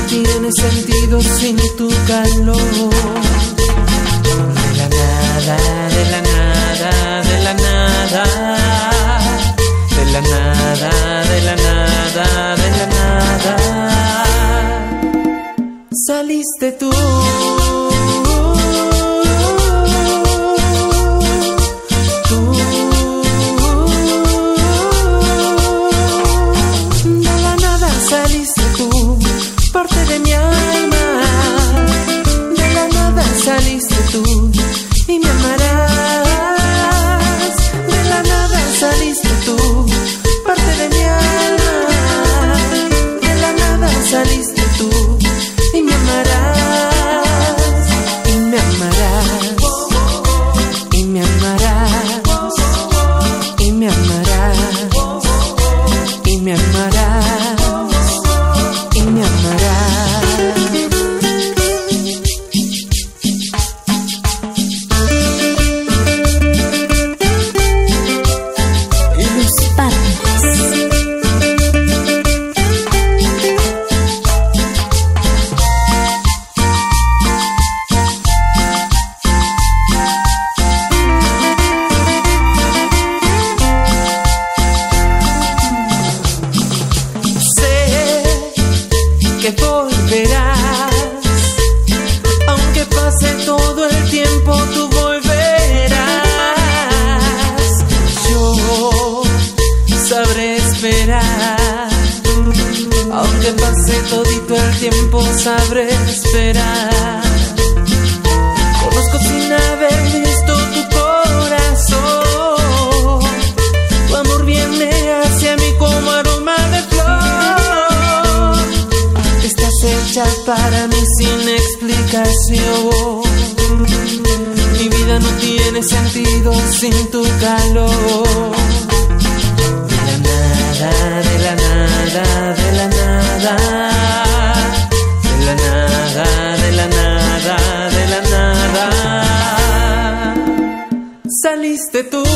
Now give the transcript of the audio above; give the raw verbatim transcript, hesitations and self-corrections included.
tiene sentido sin tu calor. De la nada, de la nada, de la nada, de la nada, de la nada, de la nada, saliste tú. Parte de mi alma, de la nada saliste tú y me amarás. De la nada saliste tú, parte de mi alma, de la nada saliste tú y me amarás, y me amarás, y me amarás, y me amarás, y me amarás. Y me amarás. Los Pardos. Que volverás, aunque pase todo el tiempo, tú volverás. Yo sabré esperar, aunque pase todito el tiempo, sabré esperar. Conozco sin haber visto tu corazón, tu amor viene hacia mí como aroma de flor. Estás hecha para mí sin explicación. Mi vida no tiene sentido sin tu calor. De la nada, de la nada, de la nada, de la nada, de la nada, de la nada, saliste tú.